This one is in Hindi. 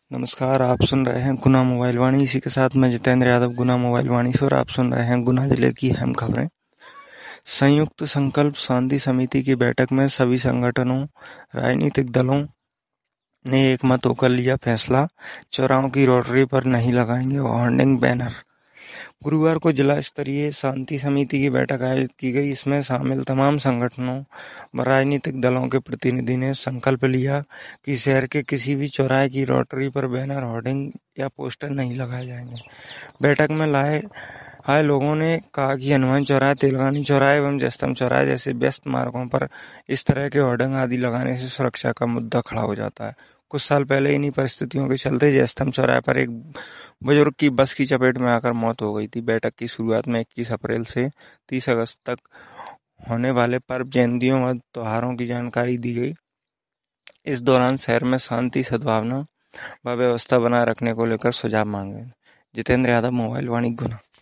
नमस्कार, आप सुन रहे हैं गुना मोबाइल वाणी। इसी के साथ मैं जितेंद्र यादव, गुना मोबाइल वाणी से। और आप सुन रहे हैं गुना जिले की अहम खबरें। संयुक्त संकल्प शांति समिति की बैठक में सभी संगठनों, राजनीतिक दलों ने एक मत होकर लिया फैसला। चौराहों की रोटरी पर नहीं लगाएंगे होर्डिंग बैनर। गुरुवार को जिला स्तरीय शांति समिति की बैठक आयोजित की गई। इसमें शामिल तमाम संगठनों व राजनीतिक दलों के प्रतिनिधि ने संकल्प लिया कि शहर के किसी भी चौराहे की रोटरी पर बैनर, होर्डिंग या पोस्टर नहीं लगाए जाएंगे। बैठक में आए लोगों ने कहा कि हनुमान चौराहे, तेलगानी चौराहे एवं जयस्तंभ चौराहे जैसे व्यस्त मार्गों पर इस तरह के होर्डिंग आदि लगाने से सुरक्षा का मुद्दा खड़ा हो जाता है। कुछ साल पहले इन्हीं परिस्थितियों के चलते जयस्तंभ चौराहे पर एक बुजुर्ग की बस की चपेट में आकर मौत हो गई थी। बैठक की शुरुआत में 21 अप्रैल से 30 अगस्त तक होने वाले पर्व, जयंतियों व त्योहारों की जानकारी दी गई। इस दौरान शहर में शांति, सद्भावना व व्यवस्था बनाए रखने को लेकर सुझाव मांगे। जितेंद्र यादव, मोबाइल वाणी, गुना।